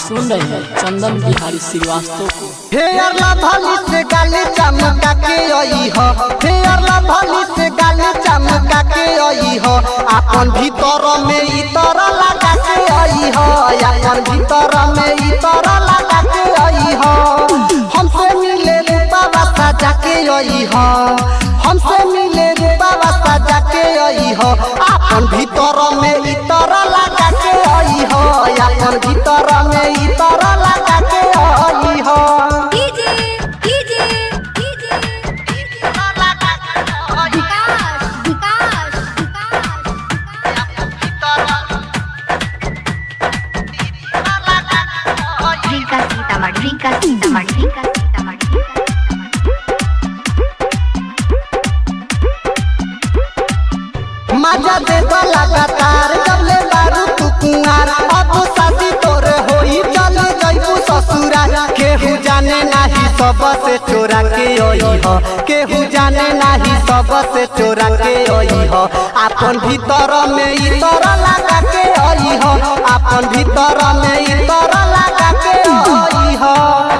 सुन रहे हैं चंदन बिहारी श्रीवास्तव को। फेयर लवली से गाली चमका के आई हो, फेयर लवली से गाली चमका के आई हो, अपन भीतर में इतर लगा के आई हो, अपन भीतर में इतर लगा के आई हो। हमसे मिले रूपा सजा के आई हो, हमसे मिले रूपा सजा के आई हो, अपन भीतर में इतर लगा के आई हो, अपन भीतर में इतर लगा के आई हो। मजा दे लगातार जब ले बारू तू कुंवार, अब शादी तोरे होई चल जइबू ससुरा। केहू जाने नाही सब से चोरा के आई हो, केहू जाने नाही सब से चोरा के आई हो, अपन भीतर में इतर लगा के आई हो, अपन भीतर में इतर लगा के आई हो।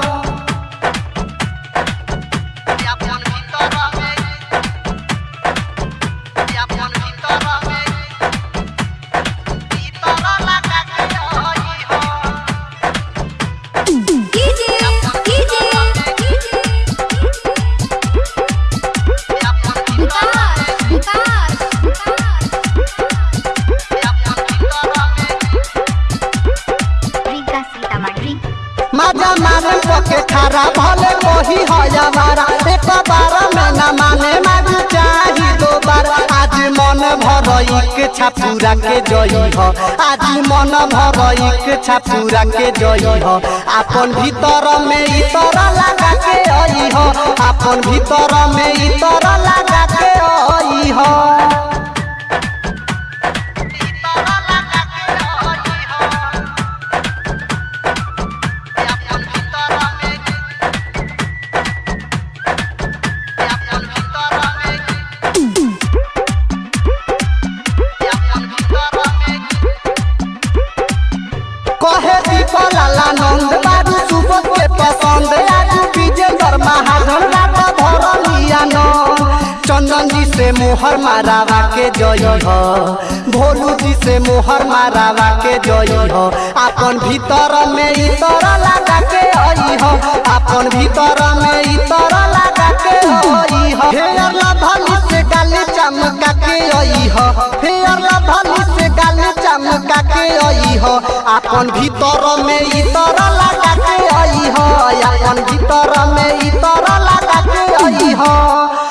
मजा मारे पके खरा भले कोही हो बारा, एक बार में न माने मारू चाही दो बार। आज मन भर इच्छा पूरा के जई हो, आज मन भर इच्छा पूरा के जई हो, अपन भीतर में इतर लगा के आई हो, अपन भीतर में इतर लगा के आई हो। कहे दीपलाला नंद बारू सुबह के पसंद, आज विजेंद्र महाजन रात भरलिया नंद। चंदन जी से मोहर मारावा के जई हो, भोलू जी से मोहर मारावा के जई हो, अपन भीतर में इतर लगा के आई हो, अपन भीतर में इतर लगा के आई हो। फेयर लवली से गाली चमका के आई हो, फेयर लवली से गाली चमका के आई हो, अपन भीतर में इतर लगा के आई हो, अपन भीतर में इतर लगा के आई हो।